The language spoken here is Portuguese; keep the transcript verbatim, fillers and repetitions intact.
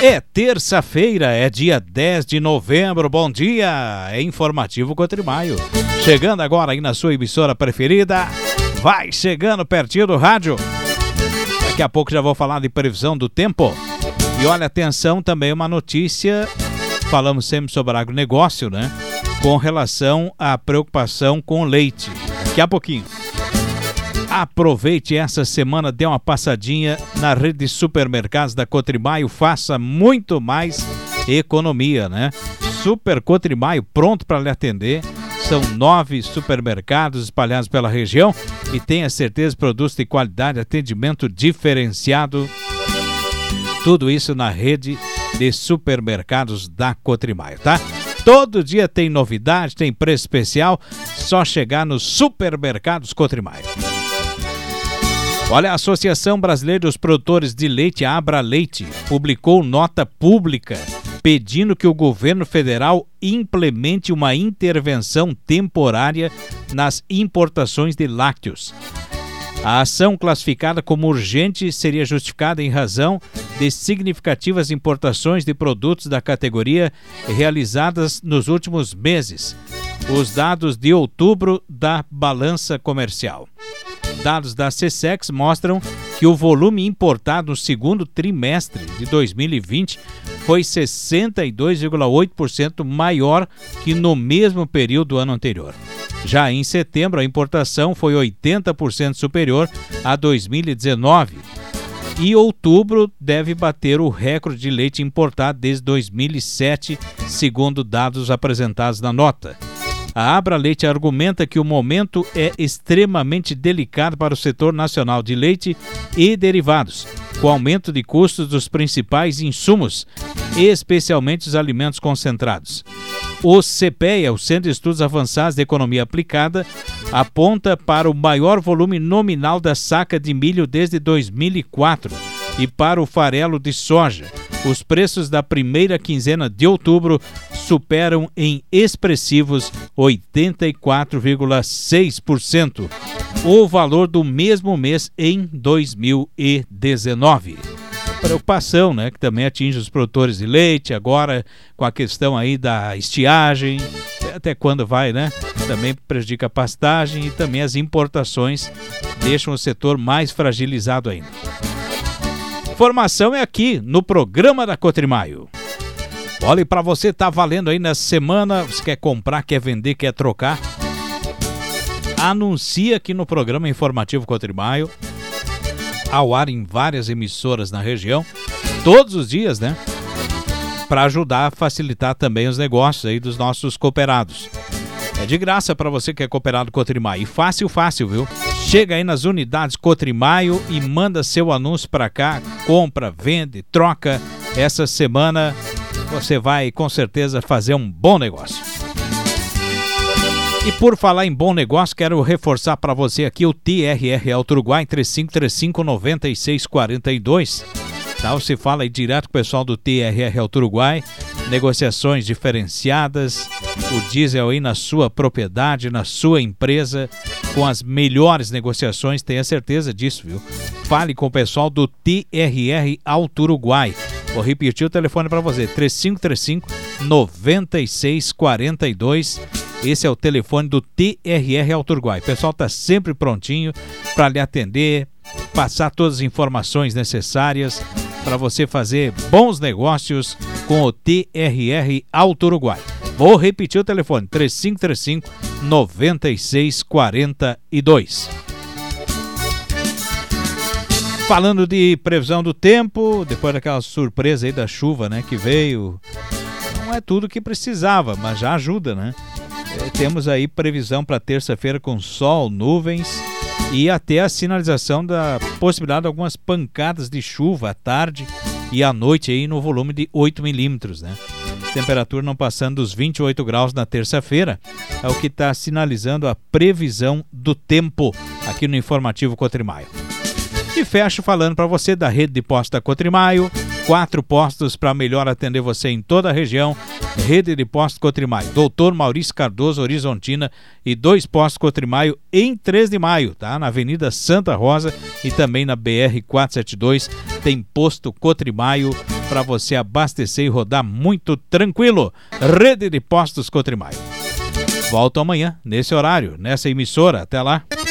É terça-feira, é dia dez de novembro, bom dia, é Informativo Cotrimaio. Chegando agora aí na sua emissora preferida, vai chegando pertinho do rádio. Daqui a pouco já vou falar de previsão do tempo. E olha, atenção, também uma notícia, falamos sempre sobre agronegócio, né? Com relação à preocupação com o leite. Daqui a pouquinho. Aproveite essa semana, dê uma passadinha na rede de supermercados da Cotrimaio, faça muito mais economia, né? Super Cotrimaio pronto para lhe atender. São nove supermercados espalhados pela região e tenha certeza, produtos de qualidade, atendimento diferenciado. Tudo isso na rede de supermercados da Cotrimaio, tá? Todo dia tem novidade, tem preço especial, só chegar nos supermercados Cotrimaio. Olha, a Associação Brasileira dos Produtores de Leite, a Abra Leite, publicou nota pública pedindo que o governo federal implemente uma intervenção temporária nas importações de lácteos. A ação, classificada como urgente, seria justificada em razão de significativas importações de produtos da categoria realizadas nos últimos meses. Os dados de outubro da balança comercial. Dados da SESEX mostram que o volume importado no segundo trimestre de dois mil e vinte foi sessenta e dois vírgula oito por cento maior que no mesmo período do ano anterior. Já em setembro, a importação foi oitenta por cento superior a dois mil e dezenove. E outubro deve bater o recorde de leite importado desde dois mil e sete, segundo dados apresentados na nota. A Abra Leite argumenta que o momento é extremamente delicado para o setor nacional de leite e derivados, com aumento de custos dos principais insumos, especialmente os alimentos concentrados. O CEPEA, o Centro de Estudos Avançados de Economia Aplicada, aponta para o maior volume nominal da saca de milho desde dois mil e quatro e para o farelo de soja. Os preços da primeira quinzena de outubro superam em expressivos oitenta e quatro vírgula seis por cento o valor do mesmo mês em dois mil e dezenove. Preocupação, né, que também atinge os produtores de leite, agora com a questão aí da estiagem, até quando vai, né? Também prejudica a pastagem e também as importações deixam o setor mais fragilizado ainda. Informação é aqui no programa da Cotrimaio. Olha, para você tá valendo aí nessa semana, você quer comprar, quer vender, quer trocar, anuncia aqui no programa Informativo Cotrimaio, ao ar em várias emissoras na região, todos os dias, né? Para ajudar a facilitar também os negócios aí dos nossos cooperados. É de graça para você que é cooperado Cotrimaio. E fácil, fácil, viu? Chega aí nas unidades Cotrimaio e manda seu anúncio para cá, compra, vende, troca. Essa semana você vai com certeza fazer um bom negócio. E por falar em bom negócio, quero reforçar para você aqui o T R R Auto Uruguai três cinco três cinco, nove seis quatro dois. Tá? Você fala aí direto com o pessoal do T R R Auto Uruguai. Negociações diferenciadas, o diesel aí na sua propriedade, na sua empresa, com as melhores negociações, tenha certeza disso, viu? Fale com o pessoal do T R R Auto Uruguai. Vou repetir o telefone para você, três cinco três cinco, nove seis quatro dois. Esse é o telefone do T R R Auto Uruguai. O pessoal está sempre prontinho para lhe atender, passar todas as informações necessárias para você fazer bons negócios com o T R R Auto Uruguai. Vou repetir o telefone, três cinco três cinco, nove seis quatro dois. Falando de previsão do tempo, depois daquela surpresa aí da chuva, né, que veio, não é tudo que precisava, mas já ajuda, né? É, temos aí previsão para terça-feira com sol, nuvens e até a sinalização da possibilidade de algumas pancadas de chuva à tarde e à noite aí no volume de oito milímetros, né? Temperatura não passando dos vinte e oito graus na terça-feira, é o que está sinalizando a previsão do tempo aqui no Informativo Cotrimaio. E fecho falando para você da rede de postos da Cotrimaio, quatro postos para melhor atender você em toda a região. Rede de postos Cotrimaio, doutor Maurício Cardoso, Horizontina, e dois postos Cotrimaio em três de maio, tá? Na Avenida Santa Rosa e também na B R quatrocentos e setenta e dois tem posto Cotrimaio para você abastecer e rodar muito tranquilo. Rede de Postos Cotrimai. Volto amanhã, nesse horário, nessa emissora. Até lá.